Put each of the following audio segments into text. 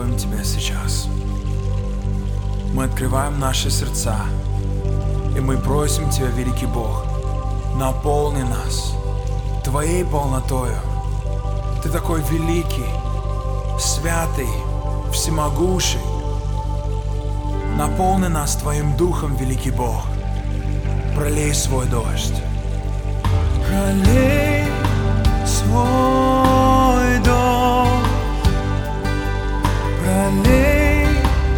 славим Тебя сейчас. Мы открываем наши сердца, и мы просим Тебя, великий Бог, наполни нас Твоей полнотою. Ты такой великий, святый, всемогущий. Наполни нас Твоим Духом, великий Бог. Пролей свой дождь. Пролей свой дождь. Пролей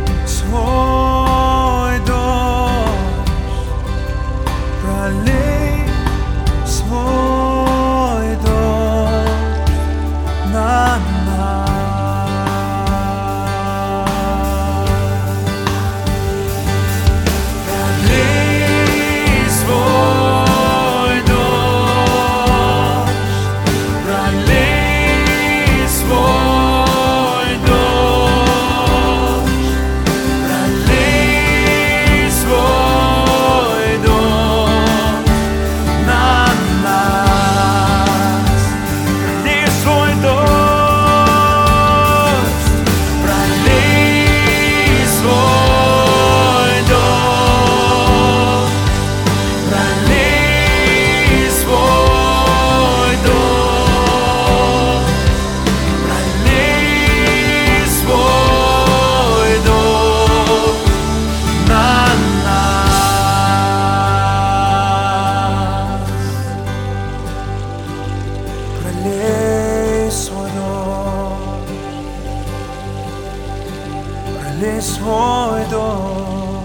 свой дождь. Пролей свой дождь на нас. Пролей свой дождь. Пролей свой дождь. Пролей свой дождь на нас. Пролей свой дождь. Пролей свой дождь. Пролей свой дождь. Пролей свой дождь на нас. Пролей свой дождь. Пролей свой дождь.